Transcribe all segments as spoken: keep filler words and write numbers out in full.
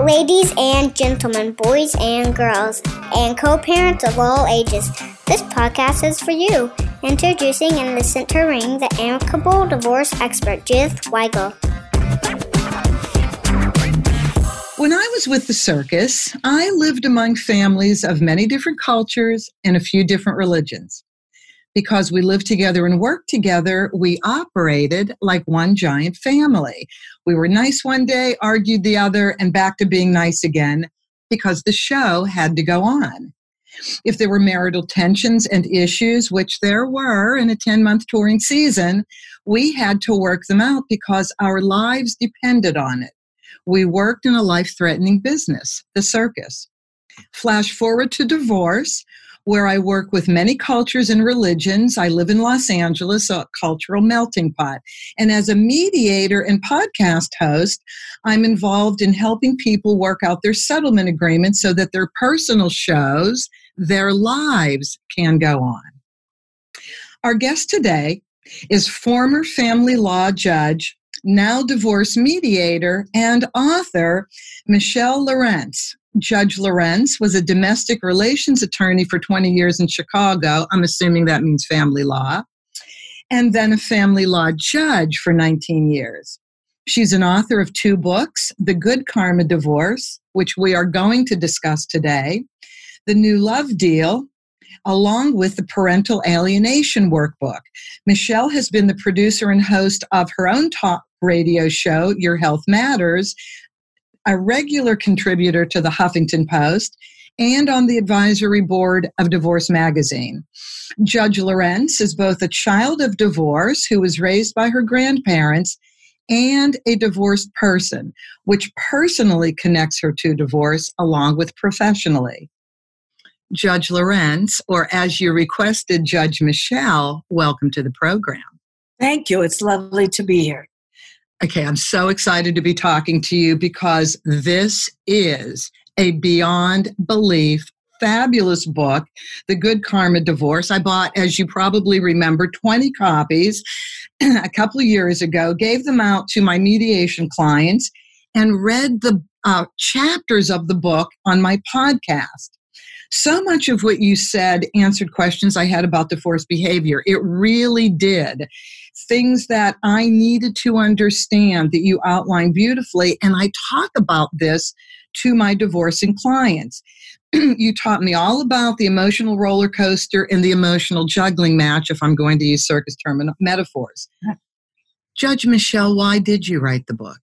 Ladies and gentlemen, boys and girls, and co-parents of all ages, this podcast is for you. Introducing and the center ring, the amicable divorce expert, Judith Weigel. When I was with the circus, I lived among families of many different cultures and a few different religions. Because we lived together and worked together, we operated like one giant family. We were nice one day, argued the other, and back to being nice again because the show had to go on. If there were marital tensions and issues, which there were in a ten-month touring season, we had to work them out because our lives depended on it. We worked in a life-threatening business, the circus. Flash forward to divorce, where I work with many cultures and religions. I live in Los Angeles, a cultural melting pot. And as a mediator and podcast host, I'm involved in helping people work out their settlement agreements so that their personal shows, their lives can go on. Our guest today is former family law judge, now divorce mediator, and author, Michelle Lorenz. Judge Lorenz was a domestic relations attorney for twenty years in Chicago. I'm assuming that means family law. And then a family law judge for nineteen years. She's an author of two books, The Good Karma Divorce, which we are going to discuss today, The New Love Deal, along with the Parental Alienation Workbook. Michelle has been the producer and host of her own talk radio show, Your Health Matters, a regular contributor to the Huffington Post, and on the advisory board of Divorce Magazine. Judge Lorenz is both a child of divorce who was raised by her grandparents and a divorced person, which personally connects her to divorce along with professionally. Judge Lorenz, or as you requested, Judge Michelle, welcome to the program. Thank you. It's lovely to be here. Okay, I'm so excited to be talking to you because this is a beyond belief, fabulous book, The Good Karma Divorce. I bought, as you probably remember, twenty copies a couple of years ago, gave them out to my mediation clients, and read the uh, chapters of the book on my podcast. So much of what you said answered questions I had about divorce behavior. It really did. Things that I needed to understand that you outlined beautifully. And I talk about this to my divorcing clients. You taught me all about the emotional roller coaster and the emotional juggling match, if I'm going to use circus term metaphors. Judge Michelle, why did you write the book?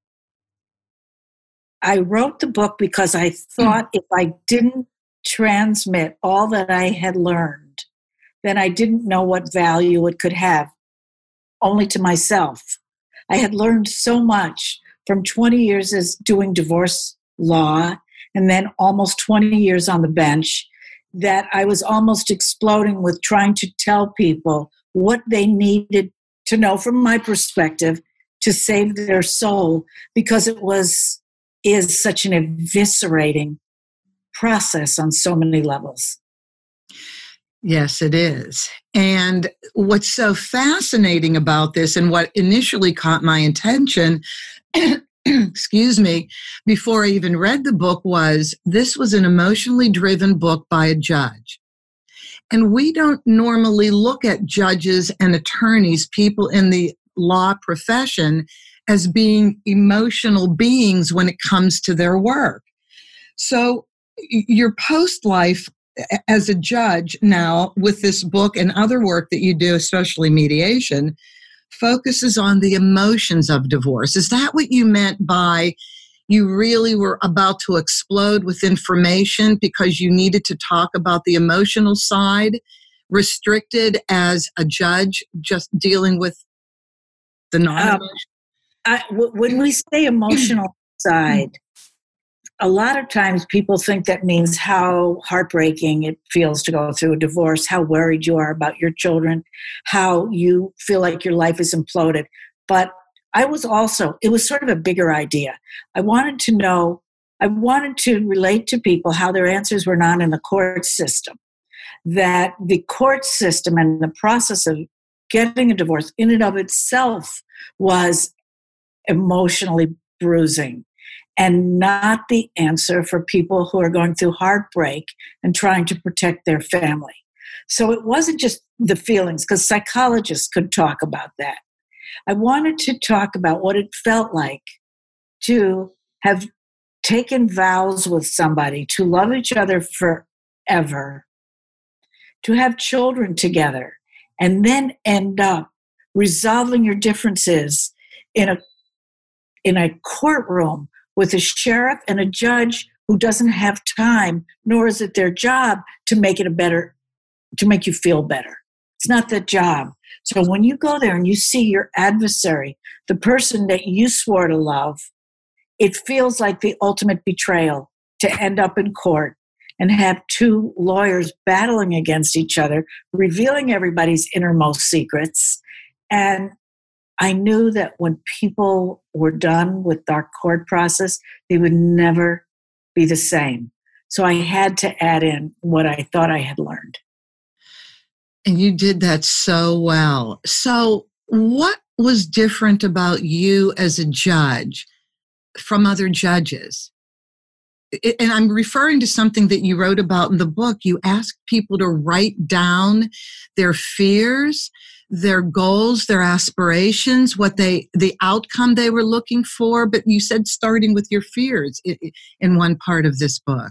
I wrote the book because I thought if I didn't transmit all that I had learned, then I didn't know what value it could have, only to myself. I had learned so much from twenty years as doing divorce law and then almost twenty years on the bench that I was almost exploding with trying to tell people what they needed to know from my perspective to save their soul, because it was is such an eviscerating process on so many levels. Yes, it is. And what's so fascinating about this, and what initially caught my attention, excuse me, before I even read the book, was this was an emotionally driven book by a judge. And we don't normally look at judges and attorneys, people in the law profession, as being emotional beings when it comes to their work. So your post-life as a judge now with this book and other work that you do, especially mediation, focuses on the emotions of divorce. Is that what you meant by you really were about to explode with information because you needed to talk about the emotional side, restricted as a judge, just dealing with the non-emotional? Um, I, w- when we say emotional side, a lot of times people think that means how heartbreaking it feels to go through a divorce, how worried you are about your children, how you feel like your life is imploded. But I was also, it was sort of a bigger idea. I wanted to know, I wanted to relate to people how their answers were not in the court system, that the court system and the process of getting a divorce in and of itself was emotionally bruising. and not the answer for people who are going through heartbreak and trying to protect their family. So it wasn't just the feelings, because psychologists could talk about that. I wanted to talk about what it felt like to have taken vows with somebody, to love each other forever, to have children together, and then end up resolving your differences in a in a courtroom with a sheriff and a judge who doesn't have time, nor is it their job to make it a better, to make you feel better. It's not their job. So when you go there and you see your adversary, the person that you swore to love, it feels like the ultimate betrayal to end up in court and have two lawyers battling against each other, revealing everybody's innermost secrets. And I knew that when people were done with our court process, they would never be the same. So I had to add in what I thought I had learned. And you did that so well. So what was different about you as a judge from other judges? And I'm referring to something that you wrote about in the book. You asked people to write down their fears, their goals, their aspirations, what they, the outcome they were looking for. But you said starting with your fears in one part of this book.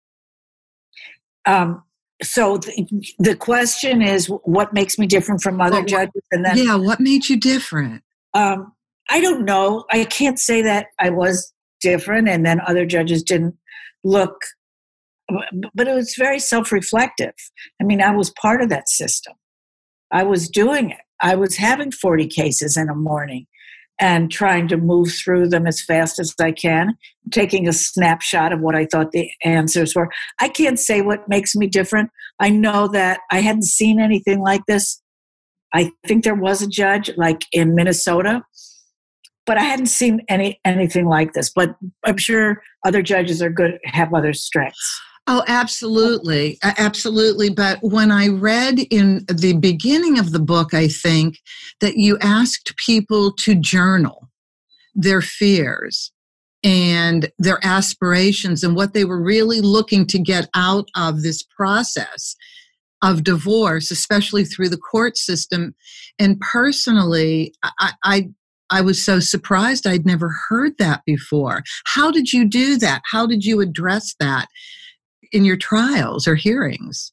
Um, so the, the question is, what makes me different from other well, judges? And then, yeah, what made you different? Um, I don't know. I can't say that I was different and then other judges didn't look, but it was very self-reflective. I mean, I was part of that system. I was doing it. I was having forty cases in a morning and trying to move through them as fast as I can, taking a snapshot of what I thought the answers were. I can't say what makes me different. I know that I hadn't seen anything like this. I think there was a judge like in Minnesota, but I hadn't seen any anything like this. But I'm sure other judges are good, have other strengths. Oh, absolutely. Absolutely. But when I read in the beginning of the book, I think that you asked people to journal their fears and their aspirations and what they were really looking to get out of this process of divorce, especially through the court system. And personally, I, I I was so surprised. I'd never heard that before. How did you do that? How did you address that in your trials or hearings?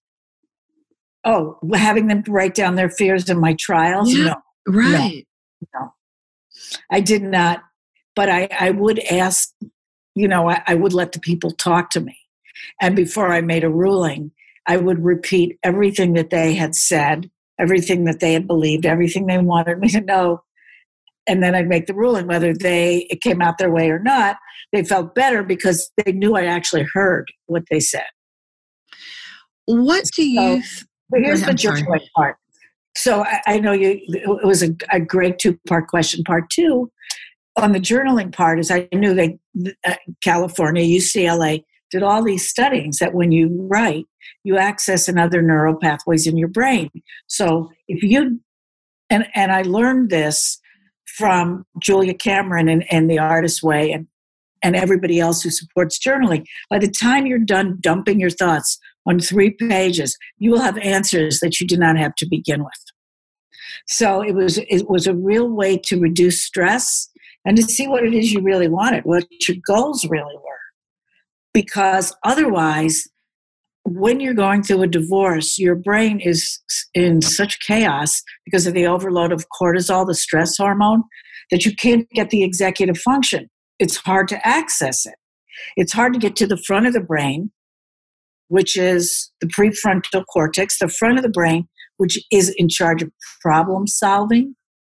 Oh, having them write down their fears in my trials? Yeah, no. right. No, no. I did not. But I, I would ask, you know, I, I would let the people talk to me. And before I made a ruling, I would repeat everything that they had said, everything that they had believed, everything they wanted me to know. And then I'd make the ruling, whether they it came out their way or not. They felt better because they knew I actually heard what they said. What do you? So, but here's the journaling part. So I, I know you. It was a, a great two-part question. Part two on the journaling part is I knew that uh, California, U C L A did all these studies that when you write, you access another neural pathways in your brain. So if you and and I learned this from Julia Cameron and, and The Artist's Way and, and everybody else who supports journaling. By the time you're done dumping your thoughts on three pages, you will have answers that you did not have to begin with. So it was it was a real way to reduce stress and to see what it is you really wanted, what your goals really were. Because otherwise, when you're going through a divorce, your brain is in such chaos because of the overload of cortisol, the stress hormone, that you can't get the executive function. It's hard to access it. It's hard to get to the front of the brain, which is the prefrontal cortex, the front of the brain, which is in charge of problem solving,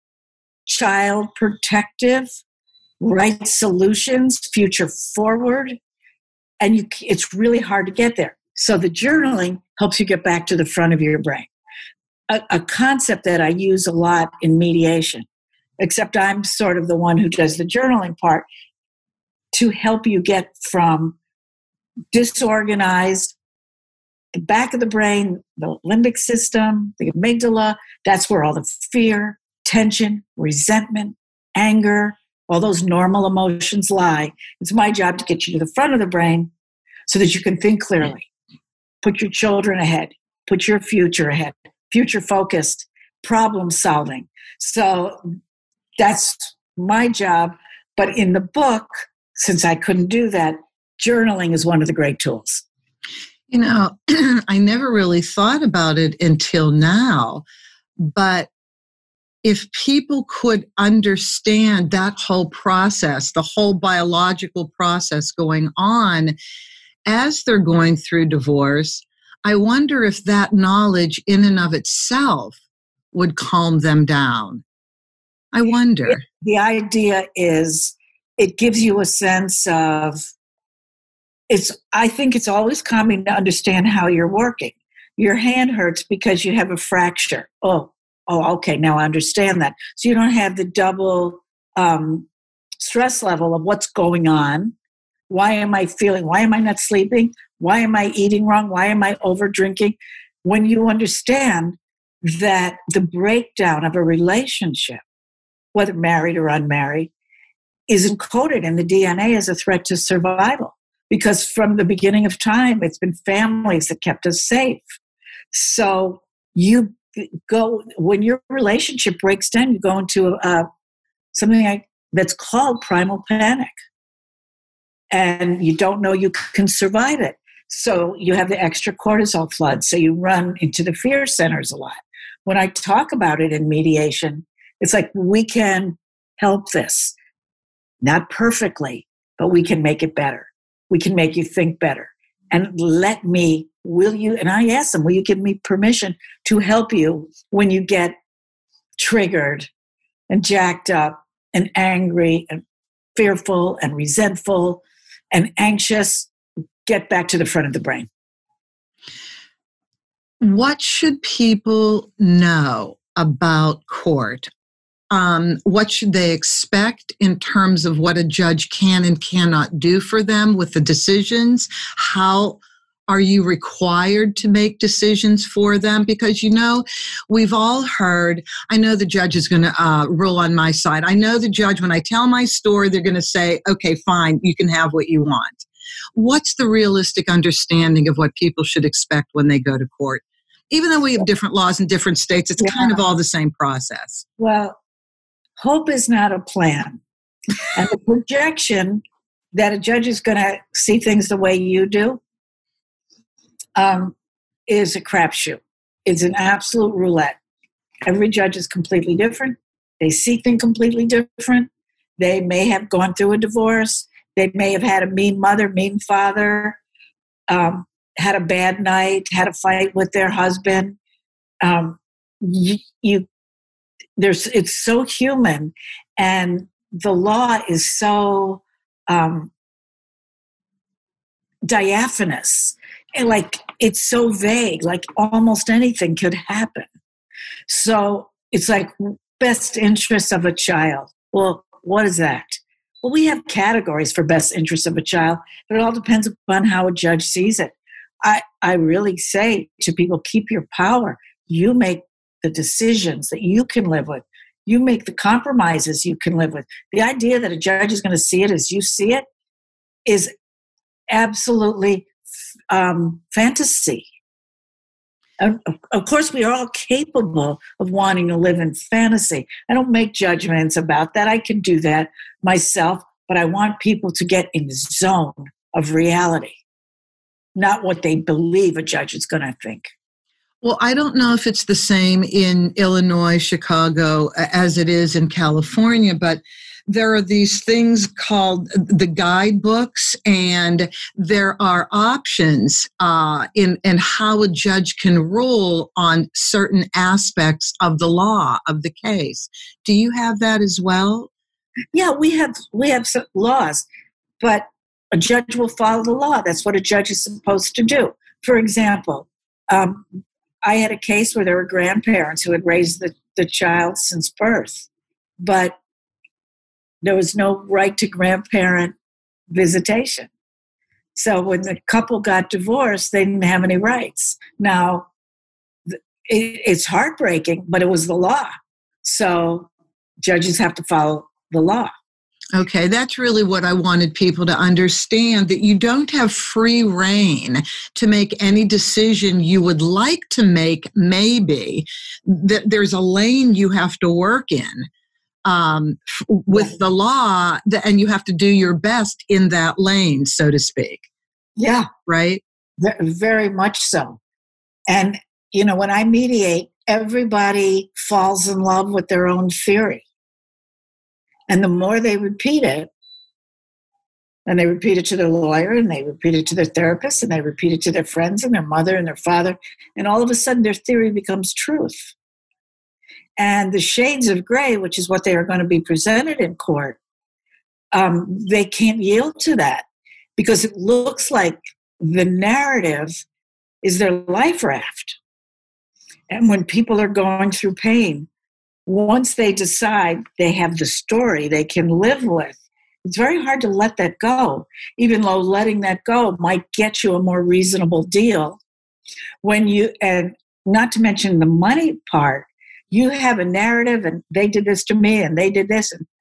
child protective, right solutions, future forward. And you, it's really hard to get there. So the journaling helps you get back to the front of your brain. A, a concept that I use a lot in mediation, except I'm sort of the one who does the journaling part, to help you get from disorganized, the back of the brain, the limbic system, the amygdala, that's where all the fear, tension, resentment, anger, all those normal emotions lie. It's my job to get you to the front of the brain so that you can think clearly. Put your children ahead. Put your future ahead. Future focused, problem solving. So that's my job. But in the book, since I couldn't do that, journaling is one of the great tools. You know, I never really thought about it until now, but if people could understand that whole process, the whole biological process going on as they're going through divorce, I wonder if that knowledge in and of itself would calm them down. I wonder. The idea is it gives you a sense of, it's. I think it's always calming to understand how you're working. Your hand hurts because you have a fracture. Oh, oh, okay, now I understand that. So you don't have the double um, stress level of what's going on. Why am I feeling? Why am I not sleeping? Why am I eating wrong? Why am I over drinking? When you understand that the breakdown of a relationship, whether married or unmarried, is encoded in the D N A as a threat to survival. Because from the beginning of time, it's been families that kept us safe. So you go, when your relationship breaks down, you go into uh, something like, that's called primal panic. And you don't know you can survive it. So you have the extra cortisol flood. So you run into the fear centers a lot. When I talk about it in mediation, it's like, we can help this. Not perfectly, but we can make it better. We can make you think better. And let me, will you, and I ask them, will you give me permission to help you when you get triggered and jacked up and angry and fearful and resentful and anxious? Get back to the front of the brain. What should people know about court? Um, what should they expect in terms of what a judge can and cannot do for them with the decisions? How are you required to make decisions for them? Because, you know, we've all heard, I know the judge is going to uh, rule on my side. I know the judge, when I tell my story, they're going to say, okay, fine, you can have what you want. What's the realistic understanding of what people should expect when they go to court? Even though we have different laws in different states, it's yeah. kind of all the same process. Well, hope is not a plan. And the projection that a judge is going to see things the way you do um, is a crapshoot. It's an absolute roulette. Every judge is completely different. They see things completely different. They may have gone through a divorce. They may have had a mean mother, mean father, um, had a bad night, had a fight with their husband. Um, you, you There's, it's so human, and the law is so um, diaphanous, and like it's so vague. Like almost anything could happen. So it's like best interest of a child. Well, what is that? Well, we have categories for best interest of a child, but it all depends upon how a judge sees it. I I really say to people, keep your power. You make the decisions that you can live with. You make the compromises you can live with. The idea that a judge is going to see it as you see it is absolutely um, fantasy. Of, of course, we are all capable of wanting to live in fantasy. I don't make judgments about that. I can do that myself, but I want people to get in the zone of reality, not what they believe a judge is going to think. Well, I don't know if it's the same in Illinois, Chicago, as it is in California, but there are these things called the guidebooks, and there are options uh, in, in how a judge can rule on certain aspects of the law, of the case. Do you have that as well? Yeah, we have we have some laws, but a judge will follow the law. That's what a judge is supposed to do. For example, um, I had a case where there were grandparents who had raised the, the child since birth, but there was no right to grandparent visitation. So when the couple got divorced, they didn't have any rights. Now, it, it's heartbreaking, but it was the law. So judges have to follow the law. Okay, that's really what I wanted people to understand, that you don't have free reign to make any decision you would like to make, maybe, that there's a lane you have to work in um, f- with Yeah. the law, th- and you have to do your best in that lane, so to speak. Yeah, Right? ve- very much so. And, you know, when I mediate, everybody falls in love with their own theory. And the more they repeat it, and they repeat it to their lawyer, and they repeat it to their therapist, and they repeat it to their friends and their mother and their father, and all of a sudden their theory becomes truth. And the shades of gray, which is what they are going to be presented in court, um, they can't yield to that because it looks like the narrative is their life raft. And when people are going through pain, once they decide they have the story they can live with, it's very hard to let that go, even though letting that go might get you a more reasonable deal. When you, and not to mention the money part, you have a narrative and they did this to me and they did this, and,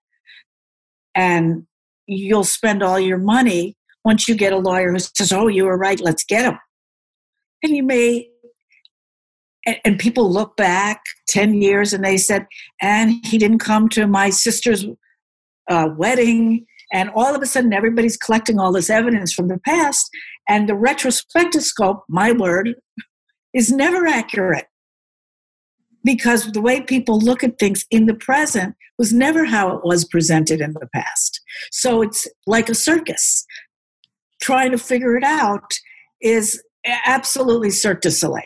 and you'll spend all your money once you get a lawyer who says, oh, you were right, let's get him. And you may, and, and people look back ten years and they said, and he didn't come to my sister's uh, wedding. And all of a sudden, everybody's collecting all this evidence from the past. And the retrospectoscope, my word, is never accurate. Because the way people look at things in the present was never how it was presented in the past. So it's like a circus. Trying to figure it out is absolutely Cirque du Soleil.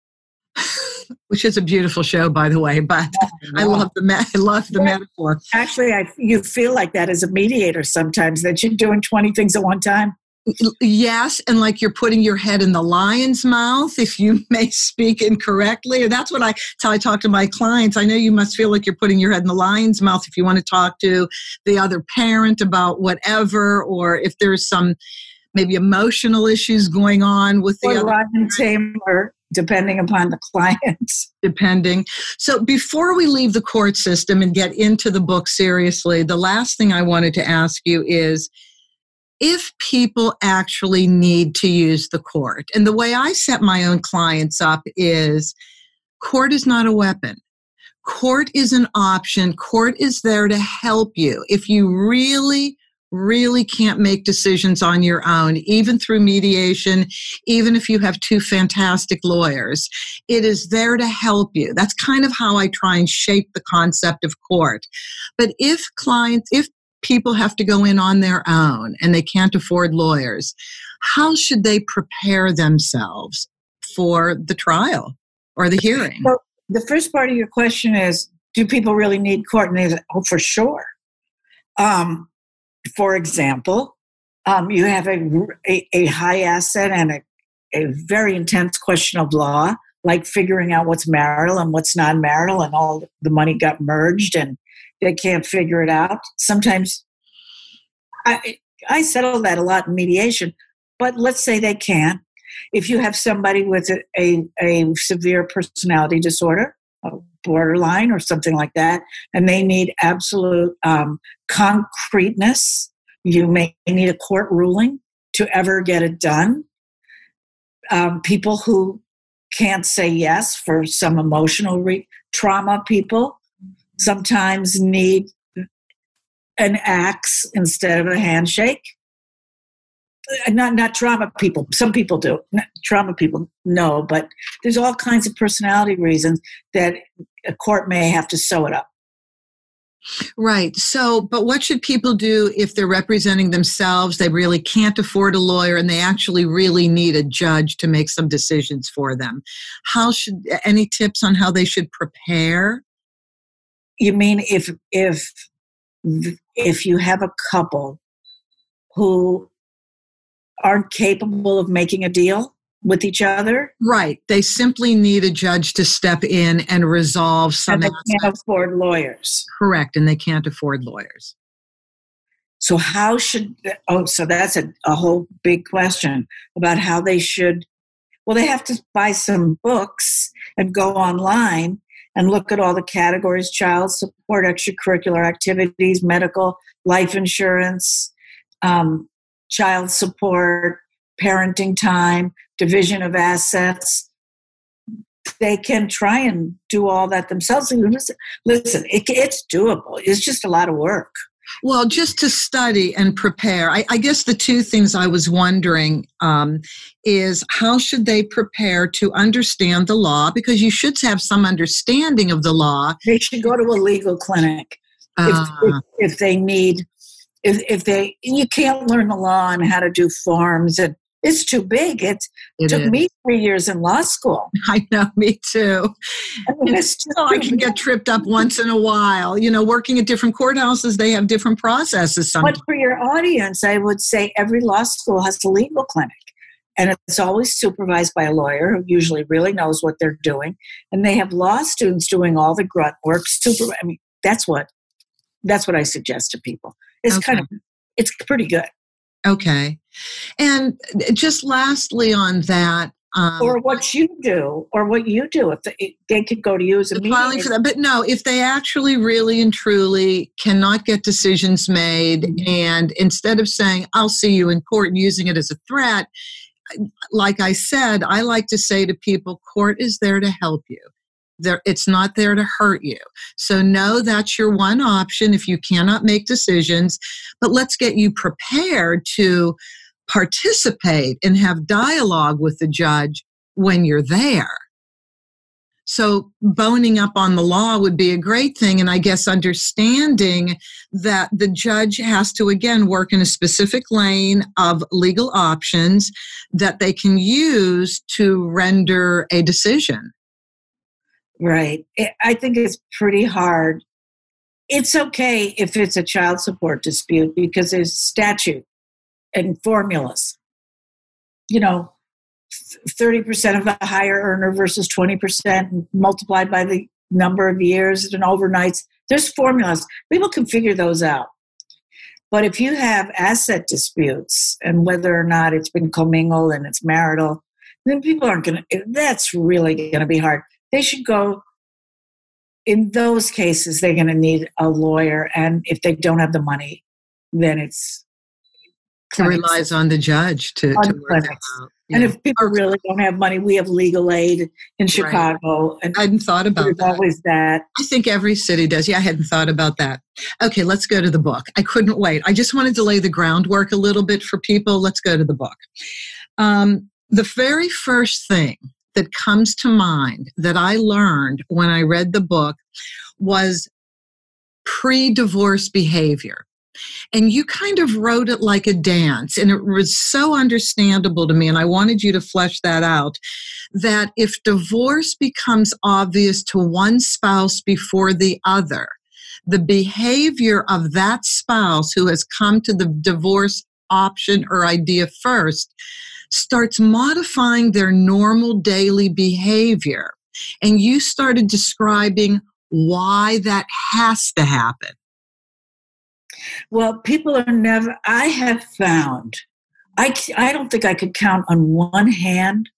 Which is a beautiful show, by the way, but Oh, I love the me- I love the yeah. metaphor. Actually, I, you feel like that as a mediator sometimes, that you're doing twenty things at one time. Yes, and like you're putting your head in the lion's mouth, if you may speak incorrectly. And that's what I, that's how I talk to my clients. I know you must feel like you're putting your head in the lion's mouth if you want to talk to the other parent about whatever, or if there's some maybe emotional issues going on with the Or other lion tamer, depending upon the client. depending. So before we leave the court system and get into the book seriously, the last thing I wanted to ask you is, if people actually need to use the court, and the way I set my own clients up is, court is not a weapon. Court is an option. Court is there to help you. If you really, really can't make decisions on your own, even through mediation, even if you have two fantastic lawyers, it is there to help you. That's kind of how I try and shape the concept of court. But if clients, if people have to go in on their own and they can't afford lawyers, how should they prepare themselves for the trial or the hearing? So the first part of your question is, do people really need court? And they say, oh, for sure. Um, for example, um, you have a, a, a high asset and a, a very intense question of law, like figuring out what's marital and what's non-marital, and all the money got merged and they can't figure it out. Sometimes I, I settle that a lot in mediation, but let's say they can't. If you have somebody with a, a, a severe personality disorder, a borderline or something like that, and they need absolute um, concreteness, you may need a court ruling to ever get it done. Um, people who can't say yes for some emotional re- trauma people sometimes need an axe instead of a handshake. Not not trauma people. Some people do. Not trauma people, no. But there's all kinds of personality reasons that a court may have to sew it up. Right. So, but what should people do if they're representing themselves, they really can't afford a lawyer, and they actually really need a judge to make some decisions for them? How should, any tips on how they should prepare? You mean if if if you have a couple who aren't capable of making a deal with each other? Right. They simply need a judge to step in and resolve some And they aspects. can't afford lawyers. Correct. And they can't afford lawyers. So how should, oh, so that's a, a whole big question about how they should, well, they have to buy some books and go online and look at all the categories: child support, extracurricular activities, medical, life insurance, um, child support, parenting time, division of assets. They can try and do all that themselves. Listen, it, it's doable. It's just a lot of work. Well, just to study and prepare, I, I guess the two things I was wondering um, is how should they prepare to understand the law? Because you should have some understanding of the law. They should go to a legal clinic uh, if, if, if they need, if, if they, you can't learn the law and how to do forms, and it's too big. It's, it took is. me three years in law school. I know, me too. I mean, it's just so I can get tripped up once in a while. You know, working at different courthouses, they have different processes sometimes. But for your audience, I would say every law school has a legal clinic. And it's always supervised by a lawyer who usually really knows what they're doing. And they have law students doing all the grunt work. Super, I mean, that's what, that's what I suggest to people. It's okay. kind of, it's pretty good. Okay. And just lastly on that. Um, or what you do, or what you do. If they, they could go to you as a filing for that. But no, if they actually really and truly cannot get decisions made, mm-hmm. and instead of saying, I'll see you in court and using it as a threat, like I said, I like to say to people, court is there to help you. There, it's not there to hurt you. So no, that's your one option if you cannot make decisions, but let's get you prepared to participate and have dialogue with the judge when you're there. So boning up on the law would be a great thing. And I guess understanding that the judge has to, again, work in a specific lane of legal options that they can use to render a decision. Right. I think it's pretty hard. It's okay if it's a child support dispute because there's statute and formulas. You know, thirty percent of the higher earner versus twenty percent multiplied by the number of years and overnights. There's formulas. People can figure those out. But if you have asset disputes and whether or not it's been commingled and it's marital, then people aren't going to, that's really going to be hard. They should go, in those cases, they're going to need a lawyer. And if they don't have the money, then it's It relies on the judge to, to work it out. Yeah. And if people really don't have money, we have legal aid in Chicago. Right. And I hadn't thought about there's that. always that. I think every city does. Yeah, I hadn't thought about that. Okay, let's go to the book. I couldn't wait. I just wanted to lay the groundwork a little bit for people. Let's go to the book. Um, the very first thing that comes to mind that I learned when I read the book was pre-divorce behavior. And you kind of wrote it like a dance, and it was so understandable to me, and I wanted you to flesh that out, that if divorce becomes obvious to one spouse before the other, the behavior of that spouse who has come to the divorce option or idea first starts modifying their normal daily behavior. And you started describing why that has to happen. Well, people are never, I have found, I, I don't think I could count on one hand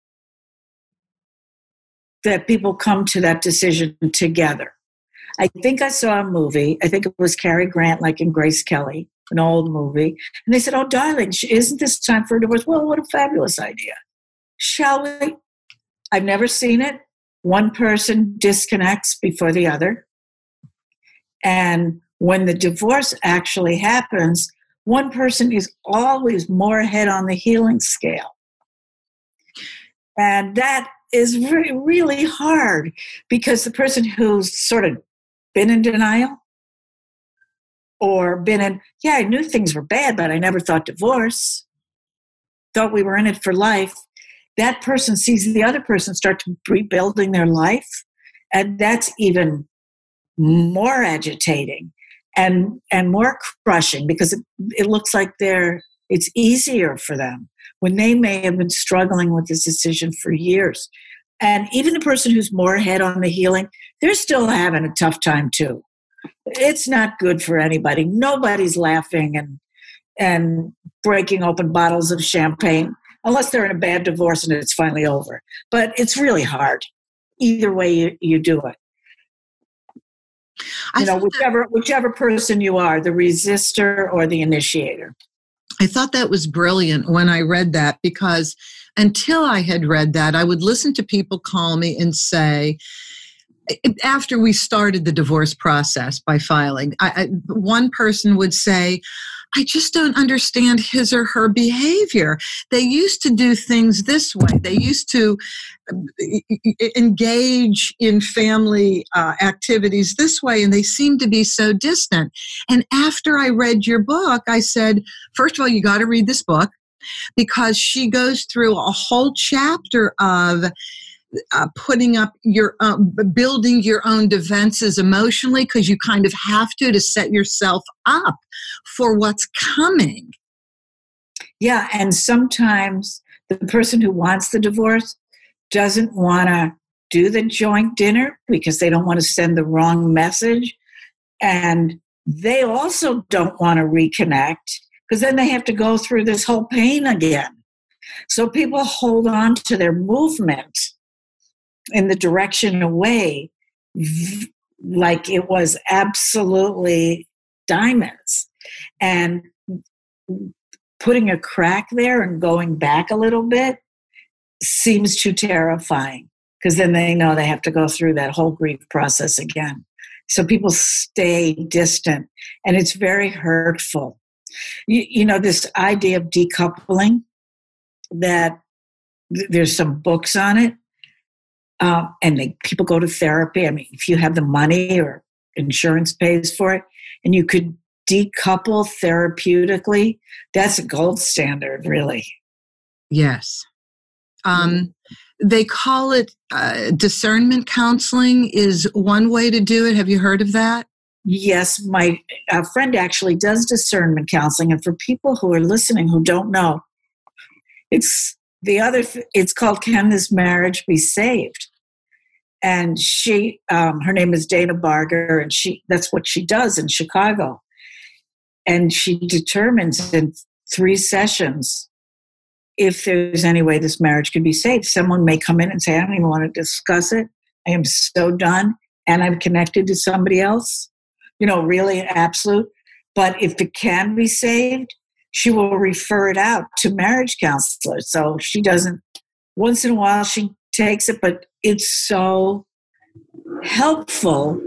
that people come to that decision together. I think I saw a movie, I think it was Cary Grant, like in Grace Kelly, an old movie, and they said, oh, darling, isn't this time for a divorce? Well, what a fabulous idea. Shall we? I've never seen it. One person disconnects before the other. And when the divorce actually happens, one person is always more ahead on the healing scale. And that is really, really hard because the person who's sort of been in denial or been in, yeah, I knew things were bad, but I never thought divorce, thought we were in it for life. That person sees the other person start to rebuilding their life. And that's even more agitating. And and more crushing because it, it looks like they're it's easier for them when they may have been struggling with this decision for years. And even the person who's more ahead on the healing, they're still having a tough time too. It's not good for anybody. Nobody's laughing and and breaking open bottles of champagne unless they're in a bad divorce and it's finally over. But it's really hard. Either way you, you do it. I You know, thought that- whichever whichever person you are, the resistor or the initiator. I thought that was brilliant when I read that, because until I had read that, I would listen to people call me and say, after we started the divorce process by filing, I, I, one person would say, I just don't understand his or her behavior. They used to do things this way. They used to engage in family uh, activities this way, and they seem to be so distant. And after I read your book, I said, first of all, you got to read this book, because she goes through a whole chapter of Uh, putting up your, uh, building your own defenses emotionally, because you kind of have to, to set yourself up for what's coming. Yeah, and sometimes the person who wants the divorce doesn't want to do the joint dinner because they don't want to send the wrong message. And they also don't want to reconnect because then they have to go through this whole pain again. So people hold on to their movement in the direction away like it was absolutely diamonds. And putting a crack there and going back a little bit seems too terrifying, because then they know they have to go through that whole grief process again. So people stay distant, and it's very hurtful. You, you know, this idea of decoupling, that th- there's some books on it. Um, and they, people go to therapy. I mean, if you have the money or insurance pays for it, and you could decouple therapeutically, that's a gold standard, really. Yes. Um, they call it uh, discernment counseling is one way to do it. Have you heard of that? Yes, my uh, friend actually does discernment counseling. And for people who are listening who don't know, it's the other, it's called Can This Marriage Be Saved? And she, um, her name is Dana Barger, and she, that's what she does in Chicago. And she determines in three sessions if there's any way this marriage could be saved. Someone may come in and say, I don't even want to discuss it. I am so done, and I'm connected to somebody else, you know, really absolute. But if it can be saved, she will refer it out to marriage counselors. So she doesn't, once in a while she takes it, but it's so helpful,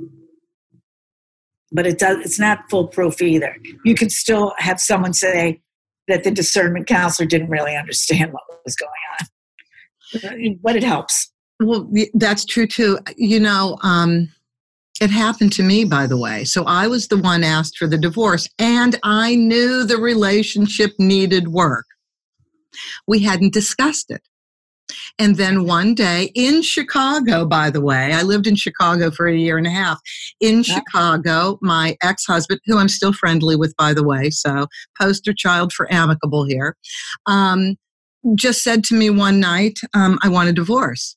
but it does, it's not foolproof either. You could still have someone say that the discernment counselor didn't really understand what was going on, but it helps. Well, that's true too. You know, um, it happened to me, by the way. So I was the one asked for the divorce, and I knew the relationship needed work. We hadn't discussed it. And then one day in Chicago, by the way, I lived in Chicago for a year and a half. In yeah. Chicago, my ex-husband, who I'm still friendly with, by the way, so poster child for amicable here, um, just said to me one night, um, I want a divorce.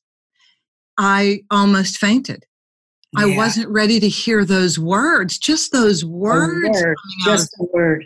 I almost fainted. Yeah. I wasn't ready to hear those words, just those words. Word, just the word.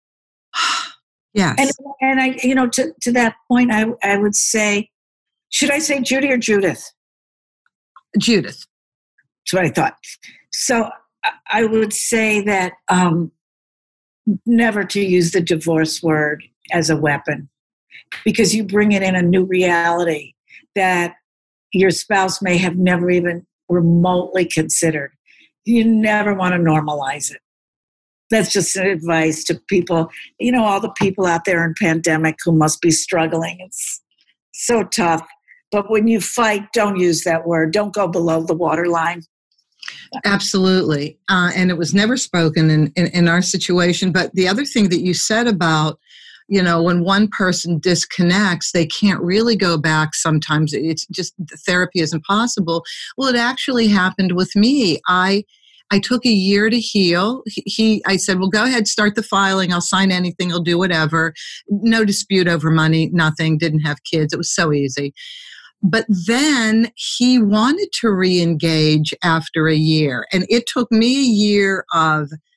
Yes. And, and I, you know, to, to that point, I, I would say, should I say Judy or Judith? Judith. That's what I thought. So I would say that um, never to use the divorce word as a weapon, because you bring it in a new reality that your spouse may have never even remotely considered. You never want to normalize it. That's just an advice to people, you know, all the people out there in pandemic who must be struggling. It's so tough. But when you fight, don't use that word. Don't go below the waterline. Absolutely. Uh, and it was never spoken in, in, in our situation. But the other thing that you said about, you know, when one person disconnects, they can't really go back sometimes. It's just, therapy isn't possible. Well, it actually happened with me. I I took a year to heal. He, he, I said, well, go ahead, start the filing. I'll sign anything. I'll do whatever. No dispute over money, nothing, didn't have kids. It was so easy. But then he wanted to re-engage after a year. And it took me a year of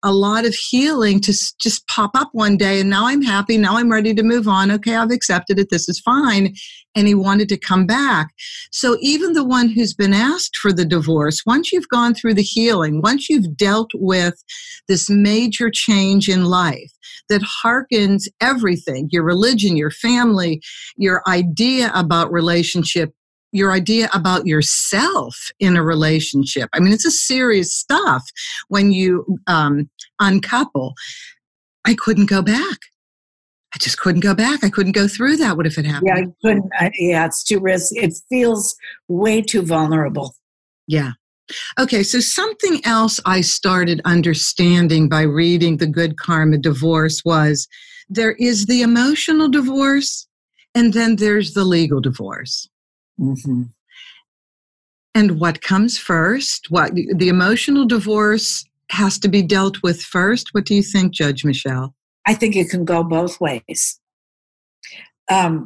a lot of healing to s- just pop up one day. And now I'm happy. Now I'm ready to move on. Okay, I've accepted it. This is fine. And he wanted to come back. So even the one who's been asked for the divorce, once you've gone through the healing, once you've dealt with this major change in life that harkens everything, your religion, your family, your idea about relationship, your idea about yourself in a relationship. I mean, it's a serious stuff when you um, uncouple. I couldn't go back. I just couldn't go back. I couldn't go through that. What if it happened? Yeah, I couldn't. I, yeah, it's too risky. It feels way too vulnerable. Yeah. Okay, so something else I started understanding by reading The Good Karma Divorce was there is the emotional divorce and then there's the legal divorce. Mm-hmm. And what comes first? What the emotional divorce has to be dealt with first? What do you think, Judge Michelle? I think it can go both ways. Um,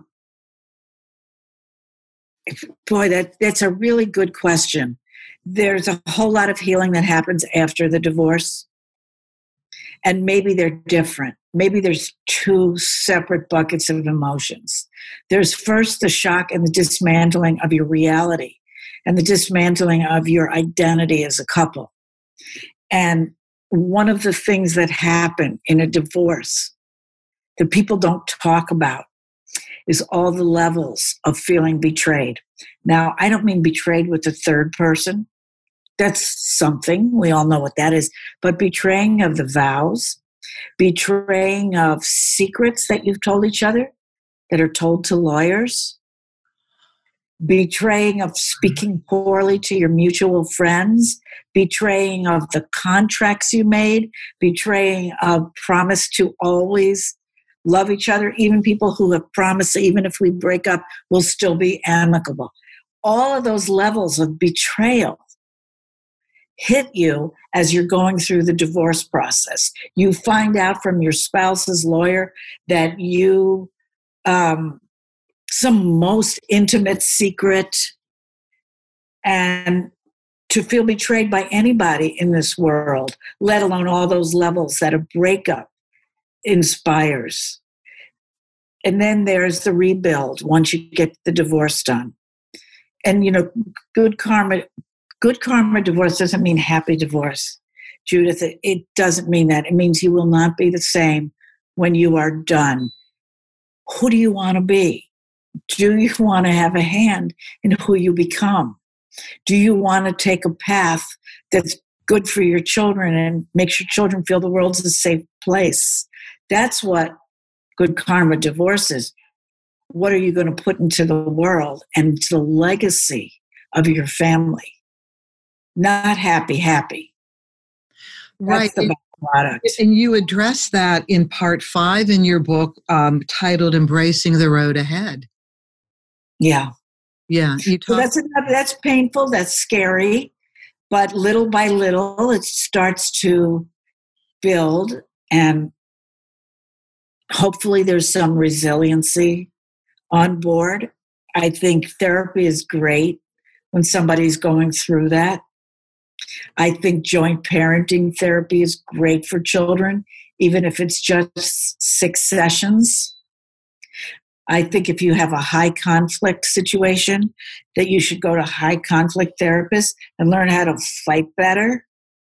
boy, that, that's a really good question. There's a whole lot of healing that happens after the divorce. And maybe they're different. Maybe there's two separate buckets of emotions. There's first the shock and the dismantling of your reality and the dismantling of your identity as a couple. And one of the things that happen in a divorce that people don't talk about is all the levels of feeling betrayed. Now, I don't mean betrayed with the third person. That's something. We all know what that is. But betraying of the vows, betraying of secrets that you've told each other that are told to lawyers, betraying of speaking poorly to your mutual friends, betraying of the contracts you made, betraying of promise to always love each other, even people who have promised that even if we break up, we'll still be amicable. All of those levels of betrayal hit you as you're going through the divorce process. You find out from your spouse's lawyer that you, um, some most intimate secret, and to feel betrayed by anybody in this world, let alone all those levels that a breakup inspires. And then there's the rebuild once you get the divorce done. And, you know, good karma, good karma divorce doesn't mean happy divorce, Judith. It, it doesn't mean that. It means you will not be the same when you are done. Who do you want to be? Do you want to have a hand in who you become? Do you want to take a path that's good for your children and makes your children feel the world's a safe place? That's what good karma divorce is. What are you going to put into the world and to the legacy of your family? Not happy, happy. Right. That's the product. And you address that in part five in your book, um, titled Embracing the Road Ahead. Yeah. Yeah. You talk- so that's, that's painful. That's scary. But little by little, it starts to build, and hopefully there's some resiliency on board. I think therapy is great when somebody's going through that. I think joint parenting therapy is great for children, even if it's just six sessions. I think if you have a high conflict situation, that you should go to high conflict therapists and learn how to fight better.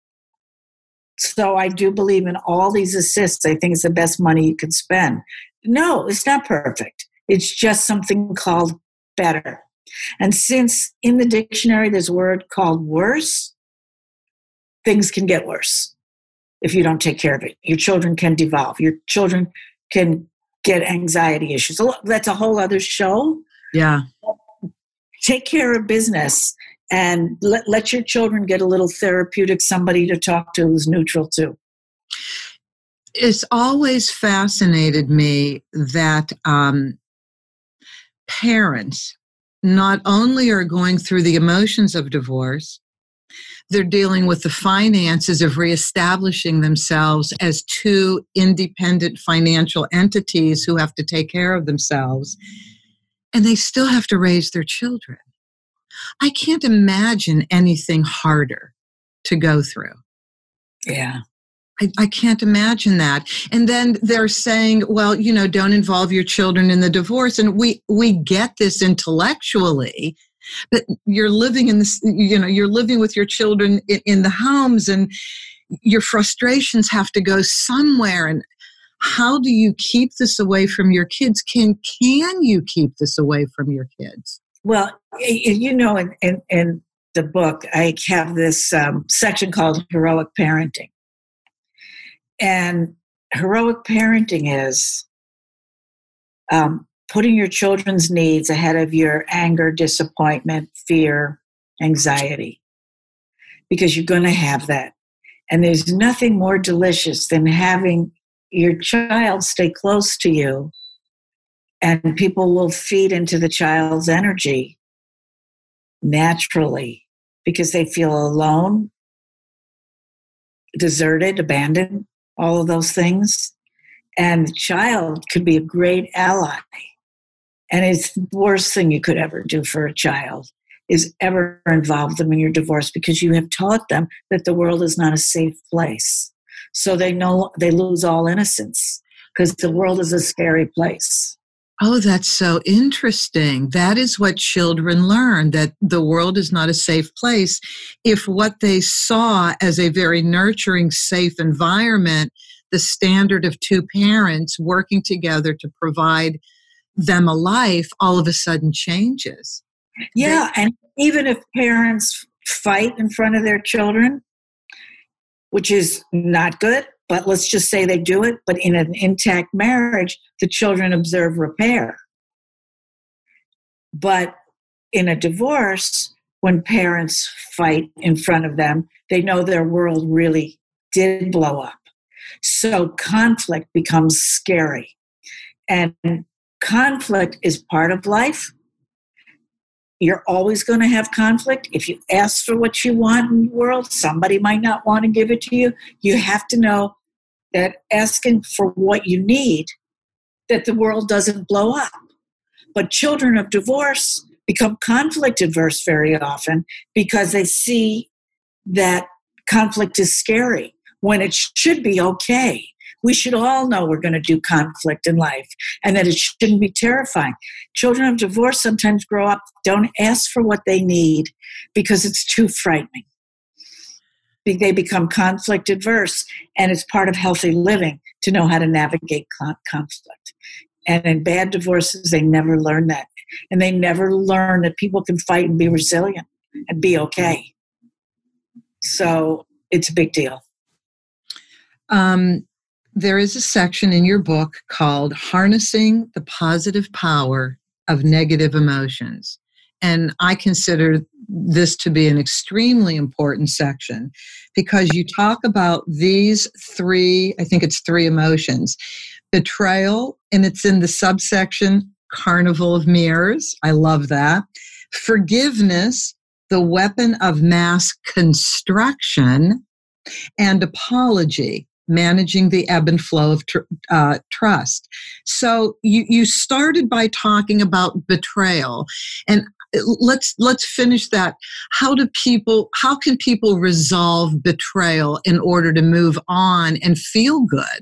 So I do believe in all these assists. I think it's the best money you can spend. No, it's not perfect. It's just something called better. And since in the dictionary there's a word called worse, things can get worse if you don't take care of it. Your children can devolve. Your children can get anxiety issues. That's a whole other show. Yeah. Take care of business and let, let your children get a little therapeutic, somebody to talk to who's neutral too. It's always fascinated me that um, parents not only are going through the emotions of divorce, they're dealing with the finances of reestablishing themselves as two independent financial entities who have to take care of themselves, and they still have to raise their children. I can't imagine anything harder to go through. Yeah. I, I can't imagine that. And then they're saying, well, you know, don't involve your children in the divorce. And we, we get this intellectually, but you're living in this, you know, you're living with your children in, in the homes, and your frustrations have to go somewhere. And how do you keep this away from your kids? Can, can you keep this away from your kids? Well, you know, in, in, in the book, I have this um, section called Heroic Parenting. And heroic parenting is um, putting your children's needs ahead of your anger, disappointment, fear, anxiety, because you're going to have that. And there's nothing more delicious than having your child stay close to you, and people will feed into the child's energy naturally because they feel alone, deserted, abandoned, all of those things. And the child could be a great ally. And it's the worst thing you could ever do for a child is ever involve them in your divorce, because you have taught them that the world is not a safe place. So they know they lose all innocence, because the world is a scary place. Oh, that's so interesting. That is what children learn, that the world is not a safe place. If what they saw as a very nurturing, safe environment, the standard of two parents working together to provide them a life, all of a sudden changes. Yeah, and even if parents fight in front of their children, which is not good, but let's just say they do it, but in an intact marriage, the children observe repair. But in a divorce, when parents fight in front of them, they know their world really did blow up. So conflict becomes scary. And conflict is part of life. You're always going to have conflict. If you ask for what you want in the world, somebody might not want to give it to you. You have to know that asking for what you need, that the world doesn't blow up. But children of divorce become conflict averse very often because they see that conflict is scary when it should be okay. We should all know we're going to do conflict in life and that it shouldn't be terrifying. Children of divorce sometimes grow up, don't ask for what they need because it's too frightening. They become conflict adverse, and it's part of healthy living to know how to navigate conflict. And in bad divorces, they never learn that. And they never learn that people can fight and be resilient and be okay. So it's a big deal. Um, there is a section in your book called Harnessing the Positive Power of Negative Emotions. And I consider this to be an extremely important section because you talk about these three, I think it's three emotions. Betrayal, and it's in the subsection Carnival of Mirrors. I love that. Forgiveness, the weapon of mass construction. And apology, managing the ebb and flow of tr- uh, trust. So you, you started by talking about betrayal, and let's let's finish that. How do people? How can people resolve betrayal in order to move on and feel good?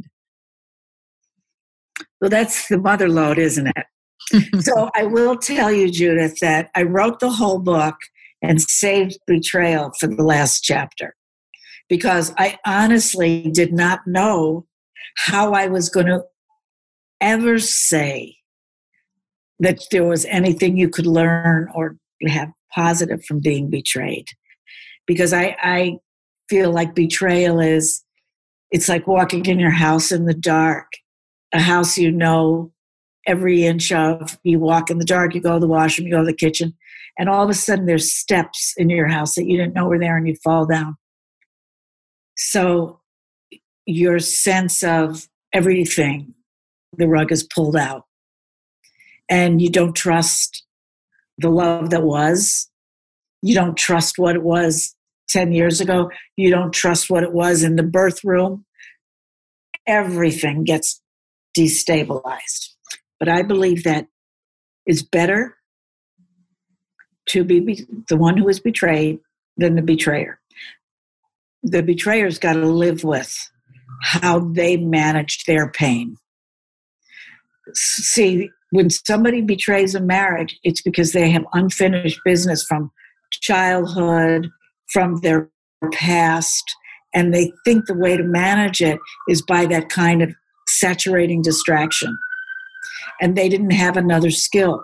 Well, that's the mother lode, isn't it? So I will tell you, Judith, that I wrote the whole book and saved betrayal for the last chapter, because I honestly did not know how I was going to ever say that there was anything you could learn or have positive from being betrayed. Because I, I feel like betrayal is, it's like walking in your house in the dark, a house you know every inch of. You walk in the dark, you go to the washroom, you go to the kitchen, and all of a sudden there's steps in your house that you didn't know were there and you fall down. So your sense of everything, the rug is pulled out. And you don't trust the love that was. You don't trust what it was ten years ago. You don't trust what it was in the birth room. Everything gets destabilized. But I believe that it's better to be the one who is betrayed than the betrayer. The betrayer's got to live with how they managed their pain. See, when somebody betrays a marriage, it's because they have unfinished business from childhood, from their past, and they think the way to manage it is by that kind of saturating distraction. And they didn't have another skill.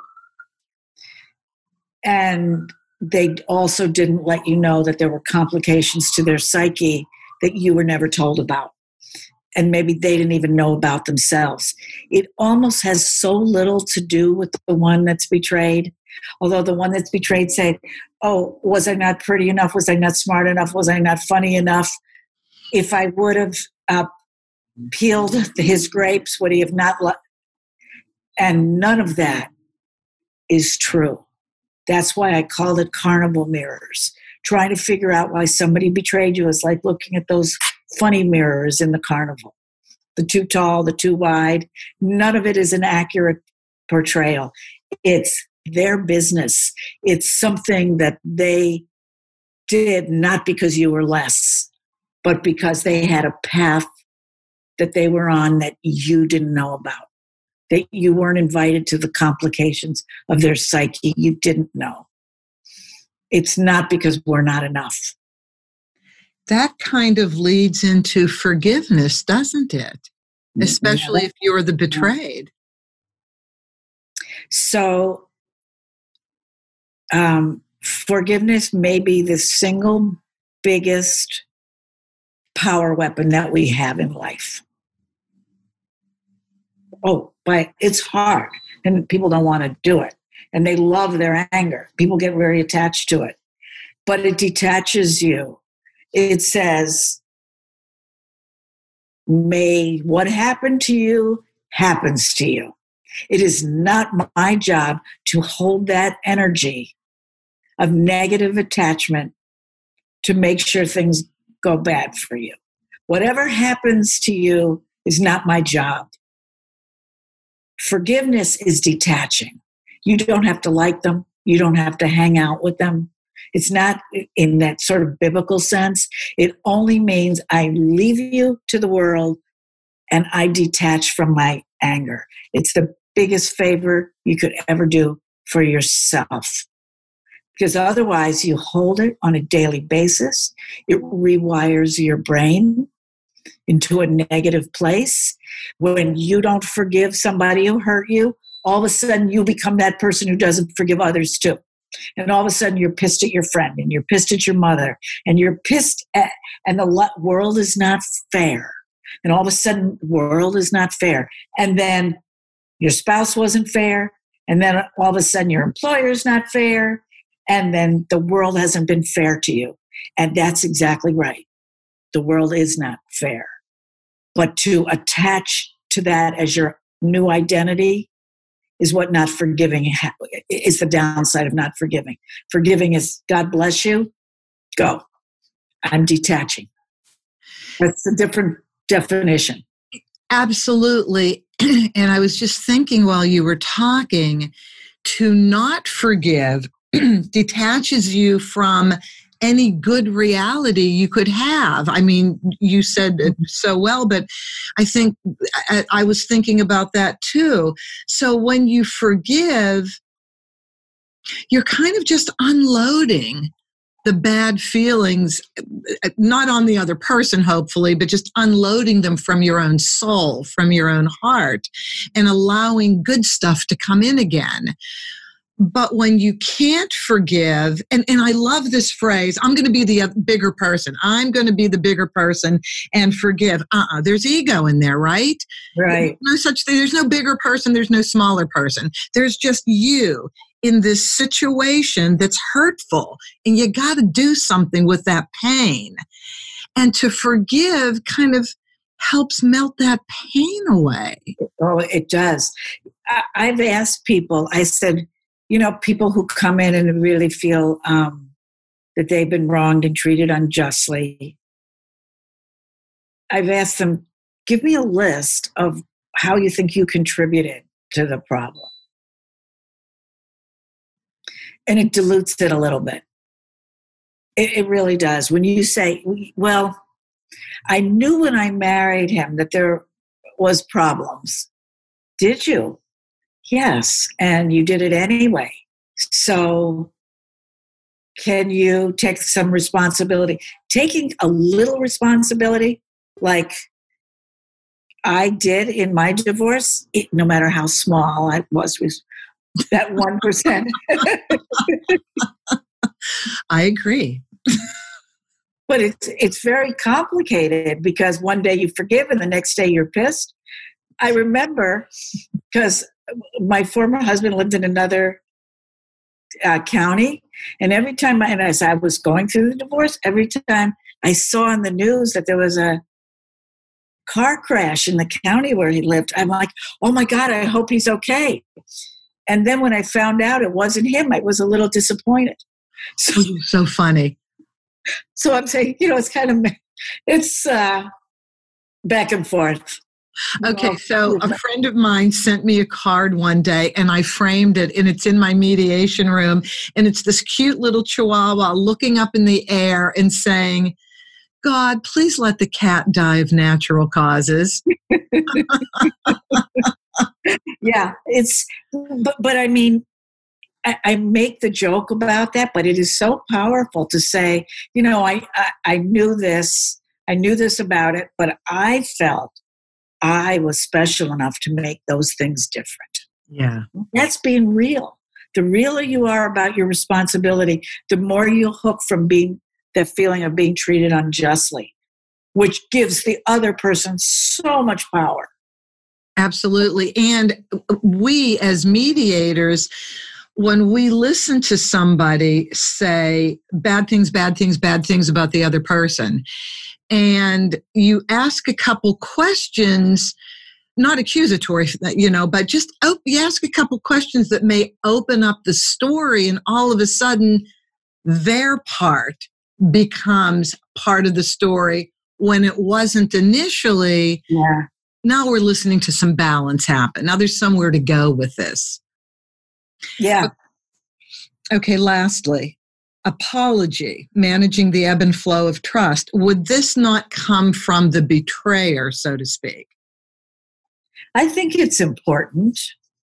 And they also didn't let you know that there were complications to their psyche that you were never told about. And maybe they didn't even know about themselves. It almost has so little to do with the one that's betrayed. Although the one that's betrayed said, oh, was I not pretty enough? Was I not smart enough? Was I not funny enough? If I would have uh, peeled his grapes, would he have not? Lo-? And none of that is true. That's why I called it carnival mirrors. Trying to figure out why somebody betrayed you is like looking at those funny mirrors in the carnival. The too tall, the too wide. None of it is an accurate portrayal. It's their business. It's something that they did not because you were less, but because they had a path that they were on that you didn't know about, that you weren't invited to the complications of their psyche. You didn't know. It's not because we're not enough. That kind of leads into forgiveness, doesn't it? Especially yeah. if you're the betrayed. So, um, forgiveness may be the single biggest power weapon that we have in life. Oh, but it's hard, and people don't want to do it. And they love their anger. People get very attached to it. But it detaches you. It says, may what happened to you happens to you. It is not my job to hold that energy of negative attachment to make sure things go bad for you. Whatever happens to you is not my job. Forgiveness is detaching. You don't have to like them. You don't have to hang out with them. It's not in that sort of biblical sense. It only means I leave you to the world and I detach from my anger. It's the biggest favor you could ever do for yourself. Because otherwise you hold it on a daily basis. It rewires your brain into a negative place. When you don't forgive somebody who hurt you, all of a sudden you become that person who doesn't forgive others too. And all of a sudden you're pissed at your friend, and you're pissed at your mother, and you're pissed at, and the world is not fair. And all of a sudden the world is not fair. And then your spouse wasn't fair. And then all of a sudden your employer is not fair. And then the world hasn't been fair to you. And that's exactly right. The world is not fair. But to attach to that as your new identity is what not forgiving ha- is the downside of not forgiving. Forgiving is, God bless you, go. I'm detaching. That's a different definition. Absolutely. And I was just thinking while you were talking, to not forgive detaches you from any good reality you could have. I mean, you said it so well, but I think I, I was thinking about that too. So when you forgive, you're kind of just unloading the bad feelings, not on the other person, hopefully, but just unloading them from your own soul, from your own heart, and allowing good stuff to come in again. But when you can't forgive, and, and I love this phrase, I'm going to be the bigger person. I'm going to be the bigger person and forgive. Uh-uh, there's ego in there, right? Right. There's no such thing. There's no bigger person. There's no smaller person. There's just you in this situation that's hurtful. And you got to do something with that pain. And to forgive kind of helps melt that pain away. Oh, it does. I, I've asked people, I said, you know, people who come in and really feel um, that they've been wronged and treated unjustly, I've asked them, give me a list of how you think you contributed to the problem. And it dilutes it a little bit. It, it really does. When you say, well, I knew when I married him that there was problems. Did you? Yes. And you did it anyway. So can you take some responsibility? Taking a little responsibility, like I did in my divorce, it, no matter how small I was, was that one percent. I agree. But it's it's very complicated because one day you forgive and the next day you're pissed. I remember because my former husband lived in another uh, county, and every time I, and as I was going through the divorce, every time I saw on the news that there was a car crash in the county where he lived, I'm like, oh my God, I hope he's okay. And then when I found out it wasn't him, I was a little disappointed. So, so funny. So I'm saying, you know, it's kind of, it's uh, back and forth. Okay, so a friend of mine sent me a card one day and I framed it and it's in my mediation room and it's this cute little chihuahua looking up in the air and saying, God, please let the cat die of natural causes. Yeah, it's, but, but I mean, I, I make the joke about that, but it is so powerful to say, you know, I, I, I knew this, I knew this about it, but I felt I was special enough to make those things different. Yeah. That's being real. The realer you are about your responsibility, the more you'll hook from being that feeling of being treated unjustly, which gives the other person so much power. Absolutely. And we as mediators, when we listen to somebody say bad things, bad things, bad things about the other person, and you ask a couple questions, not accusatory, you know, but just oh, you ask a couple questions that may open up the story, and all of a sudden their part becomes part of the story when it wasn't initially. Yeah. Now we're listening to some balance happen. Now there's somewhere to go with this. Yeah. Okay, lastly, apology, managing the ebb and flow of trust. Would this not come from the betrayer, so to speak? I think it's important.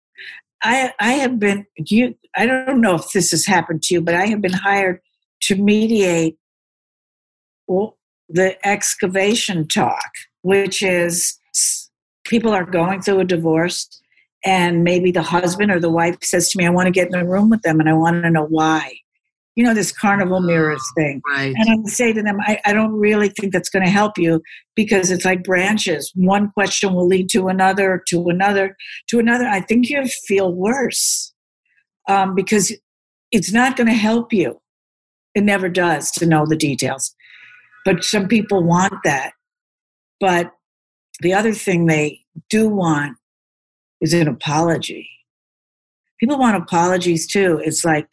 I I have been you I don't know if this has happened to you, but I have been hired to mediate well, the excavation talk, which is people are going through a divorce and maybe the husband or the wife says to me, I want to get in the room with them and I want to know why. You know, this carnival mirrors thing. Right. And I say to them, I, I don't really think that's going to help you because it's like branches. One question will lead to another, to another, to another. I think you'll feel worse um, because it's not going to help you. It never does to know the details. But some people want that. But the other thing they do want is an apology. People want apologies too. It's like,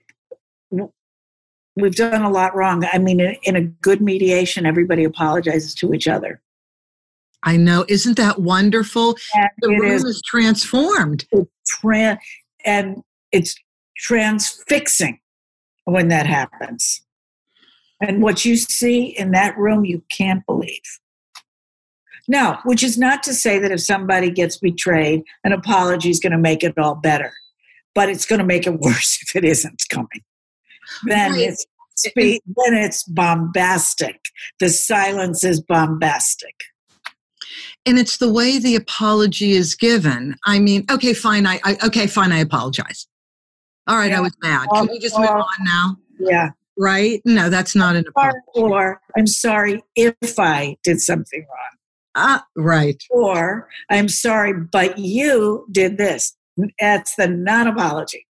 we've done a lot wrong. I mean, in, in a good mediation, everybody apologizes to each other. I know. Isn't that wonderful? And the room is, is transformed. It's tra- and it's transfixing when that happens. And what you see in that room, you can't believe. Now, which is not to say that if somebody gets betrayed, an apology is going to make it all better. But it's going to make it worse if it isn't coming. Then right. it's spe- then it's bombastic. The silence is bombastic. And it's the way the apology is given. I mean, okay, fine. I, I okay, fine. I apologize. All right, yeah. I was mad. Can we just move on now? Yeah. Right? No, that's not an apology. Or I'm sorry if I did something wrong. Ah, right. Or I'm sorry, but you did this. That's the non-apology.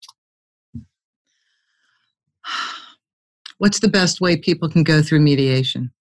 What's the best way people can go through mediation?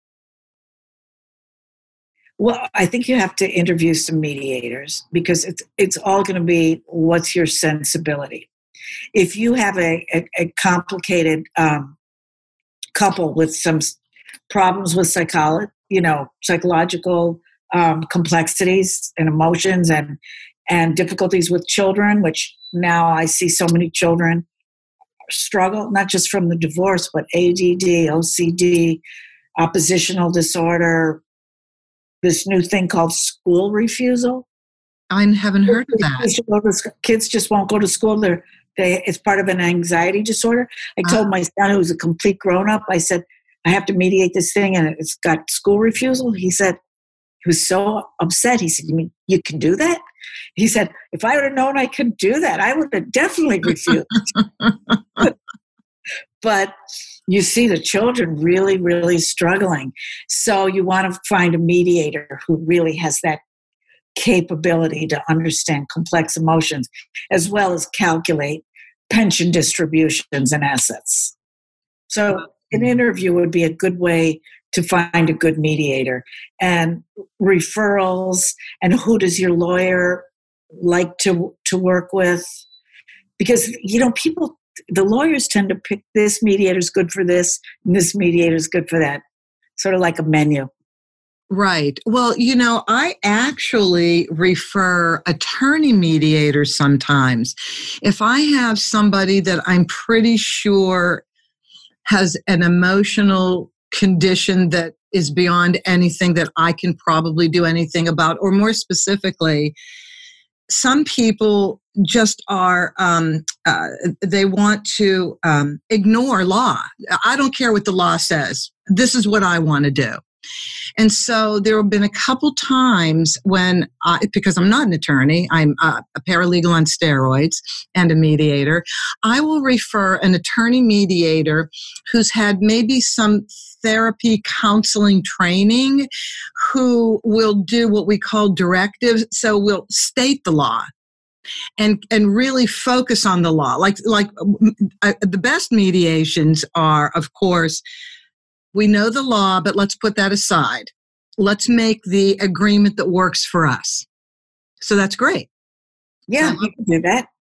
Well, I think you have to interview some mediators because it's it's all going to be what's your sensibility. If you have a, a, a complicated um, couple with some problems with psychology, you know, psychological um, complexities and emotions and and difficulties with children, which now I see so many children struggle, not just from the divorce, but A D D, O C D, oppositional disorder, this new thing called school refusal. I haven't heard of that. Kids, kids just won't go to school. They're, they, it's part of an anxiety disorder. I told uh, my son, who's a complete grown-up, I said, I have to mediate this thing, and it's got school refusal. He said, he was so upset. He said, you mean you can do that? He said, if I would have known I could do that, I would have definitely refused. But you see the children really, really struggling. So you want to find a mediator who really has that capability to understand complex emotions, as well as calculate pension distributions and assets. So an interview would be a good way to find a good mediator. And referrals, and who does your lawyer like to, to work with? Because, you know, people, the lawyers tend to pick this mediator's good for this, and this mediator's good for that. Sort of like a menu. Right. Well, you know, I actually refer attorney mediators sometimes. If I have somebody that I'm pretty sure has an emotional condition that is beyond anything that I can probably do anything about, or more specifically, some people just are, um, uh, they want to um, ignore law. I don't care what the law says. This is what I want to do. And so there have been a couple times when, I, because I'm not an attorney, I'm a, a paralegal on steroids and a mediator, I will refer an attorney mediator who's had maybe some therapy counseling training, who will do what we call directives. So we'll state the law and and really focus on the law. Like, like uh, the best mediations are, of course, we know the law, but let's put that aside. Let's make the agreement that works for us. So that's great. Yeah, you can do that.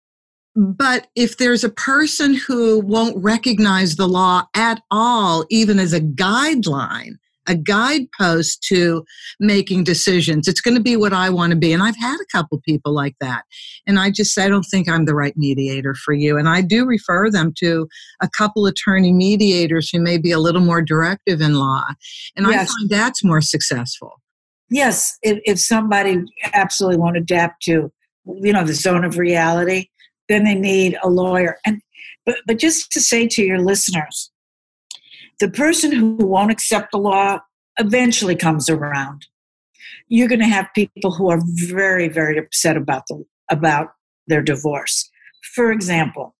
But if there's a person who won't recognize the law at all, even as a guideline, a guidepost to making decisions, it's going to be what I want to be. And I've had a couple people like that. And I just say, I don't think I'm the right mediator for you. And I do refer them to a couple attorney mediators who may be a little more directive in law. And yes. I find that's more successful. Yes, if, if somebody absolutely won't adapt to, you know, the zone of reality, then they need a lawyer. And but, but just to say to your listeners, the person who won't accept the law eventually comes around. You're going to have people who are very, very upset about the about their divorce. For example,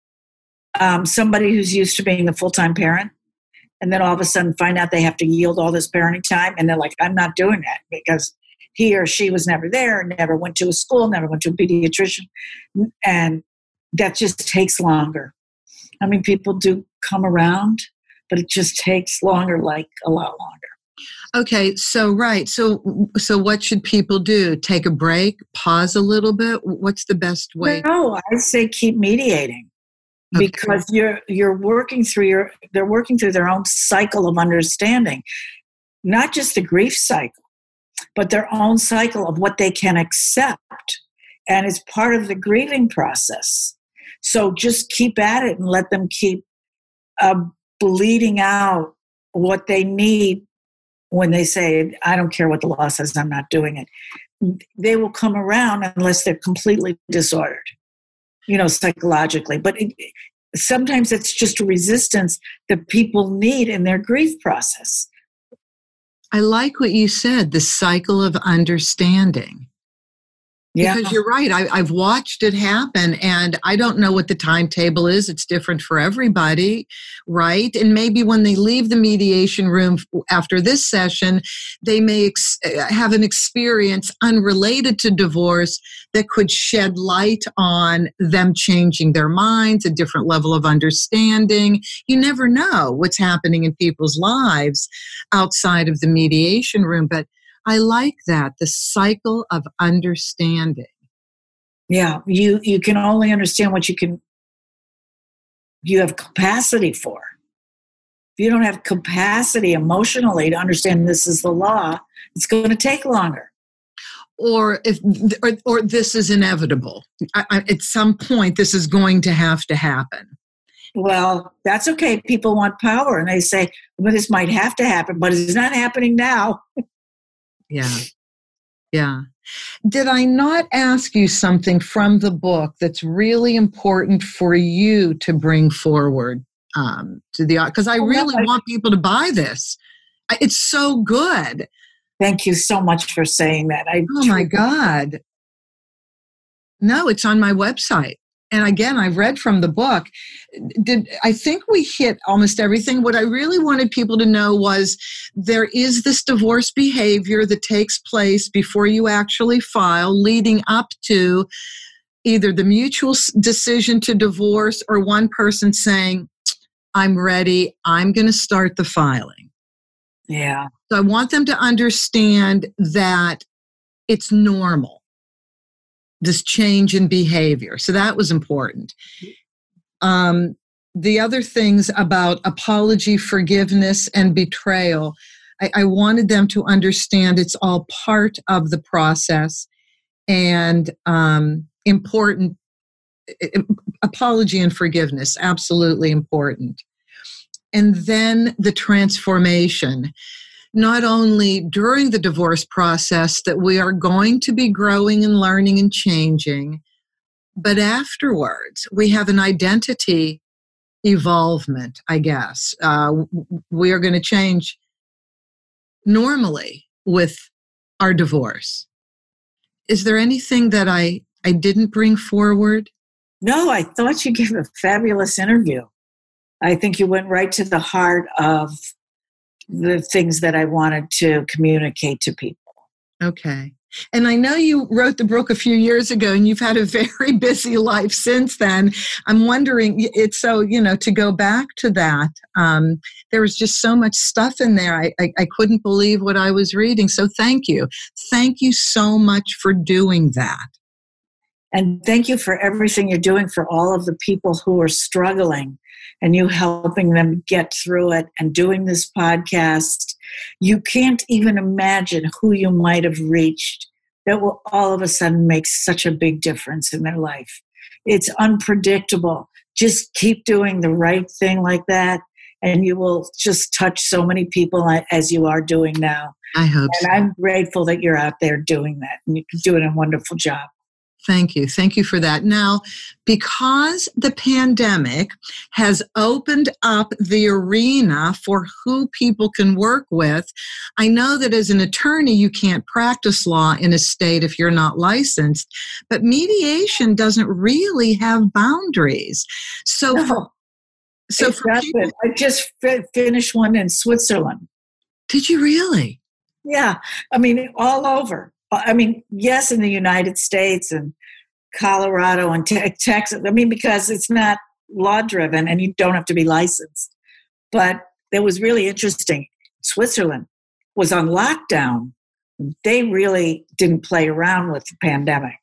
um, somebody who's used to being a full-time parent, and then all of a sudden find out they have to yield all this parenting time, and they're like, I'm not doing that because he or she was never there, never went to a school, never went to a pediatrician, and that just takes longer. I mean, people do come around, but it just takes longer, like a lot longer. Okay, so right. So so what should people do? Take a break, pause a little bit? What's the best way? No, I say keep mediating. Okay. Because you're you're working through your they're working through their own cycle of understanding. Not just the grief cycle, but their own cycle of what they can accept. And it's part of the grieving process. So just keep at it and let them keep uh, bleeding out what they need when they say, I don't care what the law says, I'm not doing it. They will come around unless they're completely disordered, you know, psychologically. But it, sometimes it's just a resistance that people need in their grief process. I like what you said, the cycle of understanding. Yeah. Because you're right. I, I've watched it happen, and I don't know what the timetable is. It's different for everybody, right? And maybe when they leave the mediation room after this session, they may ex- have an experience unrelated to divorce that could shed light on them changing their minds, a different level of understanding. You never know what's happening in people's lives outside of the mediation room, but I like that, the cycle of understanding. Yeah, you you can only understand what you can, you have capacity for. If you don't have capacity emotionally to understand this is the law, it's going to take longer. Or if, or, or this is inevitable. I, I, at some point, this is going to have to happen. Well, that's okay. People want power, and they say, well, this might have to happen, but it's not happening now. Yeah. Yeah. Did I not ask you something from the book that's really important for you to bring forward um, to the, because I really want people to buy this. It's so good. Thank you so much for saying that. I oh my God. No, it's on my website. And again, I've read from the book. Did I think we hit almost everything? What I really wanted people to know was there is this divorce behavior that takes place before you actually file, leading up to either the mutual decision to divorce or one person saying, I'm ready, I'm going to start the filing. Yeah. So I want them to understand that it's normal, this change in behavior. So that was important. Um, the other things about apology, forgiveness, and betrayal, I, I wanted them to understand it's all part of the process and um, important. It, apology and forgiveness, absolutely important. And then the transformation. Not only during the divorce process that we are going to be growing and learning and changing, but afterwards we have an identity evolvement, I guess. Uh, we are going to change normally with our divorce. Is there anything that I, I didn't bring forward? No, I thought you gave a fabulous interview. I think you went right to the heart of the things that I wanted to communicate to people. Okay. And I know you wrote the book a few years ago and you've had a very busy life since then. I'm wondering, it's so, you know, to go back to that, um, there was just so much stuff in there. I, I, I couldn't believe what I was reading. So thank you. Thank you so much for doing that. And thank you for everything you're doing for all of the people who are struggling and you helping them get through it and doing this podcast. You can't even imagine who you might have reached that will all of a sudden make such a big difference in their life. It's unpredictable. Just keep doing the right thing like that, and you will just touch so many people as you are doing now. I hope and so. I'm grateful that you're out there doing that, and you're doing a wonderful job. Thank you. Thank you for that. Now, because the pandemic has opened up the arena for who people can work with, I know that as an attorney, you can't practice law in a state if you're not licensed, but mediation doesn't really have boundaries. So, No, for, so for people, I just f- finished one in Switzerland. Did you really? Yeah. I mean, all over. I mean, yes, in the United States and Colorado and te- Texas. I mean, because it's not law driven and you don't have to be licensed. But it was really interesting. Switzerland was on lockdown. They really didn't play around with the pandemic.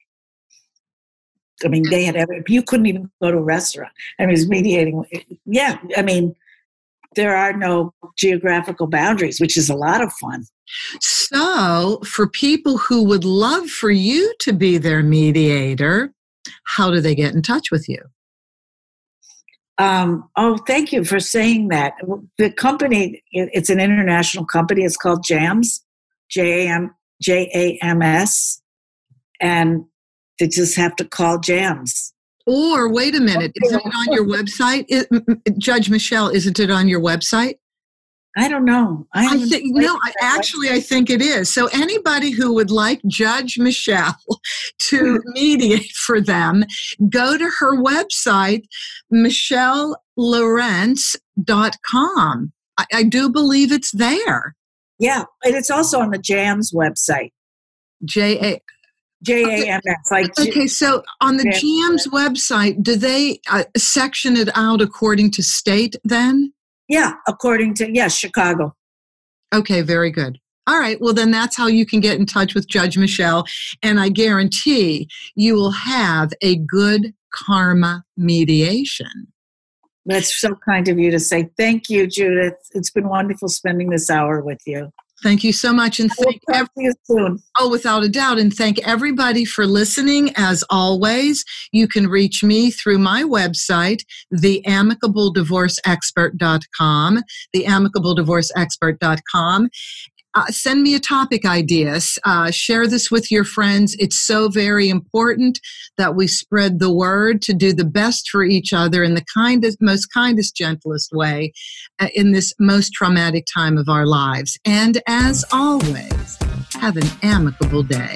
I mean, they had every, you couldn't even go to a restaurant. I mean, it was mediating. Yeah. I mean, there are no geographical boundaries, which is a lot of fun. So, for people who would love for you to be their mediator, how do they get in touch with you? Um, oh, thank you for saying that. The company, it's an international company. It's called JAMS, J A M J A M S, and they just have to call JAMS. Or, wait a minute, isn't it on your website? It, Judge Michelle, isn't it on your website? I don't know. I, I think no. I, actually, I think it is. So anybody who would like Judge Michelle to mediate for them, go to her website, michelle lorentz dot com. I, I do believe it's there. Yeah, and it's also on the JAMS website. J A. J A M S. Like okay, so on the JAMS website, do they uh, section it out according to state then? Yeah, according to, yes, yeah, Chicago. Okay, very good. All right, well, then that's how you can get in touch with Judge Michelle, and I guarantee you will have a good karma mediation. That's so kind of you to say. Thank you, Judith. It's been wonderful spending this hour with you. Thank you so much. And thank we'll talk to you soon. Oh, without a doubt. And thank everybody for listening. As always, you can reach me through my website, the amicable divorce expert dot com, the amicable divorce expert dot com. Uh, send me a topic ideas. Uh, share this with your friends. It's so very important that we spread the word to do the best for each other in the kindest, most kindest, gentlest way uh, in this most traumatic time of our lives. And as always, have an amicable day.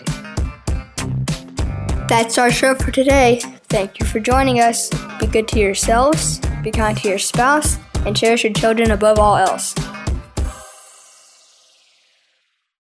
That's our show for today. Thank you for joining us. Be good to yourselves, be kind to your spouse, and cherish your children above all else.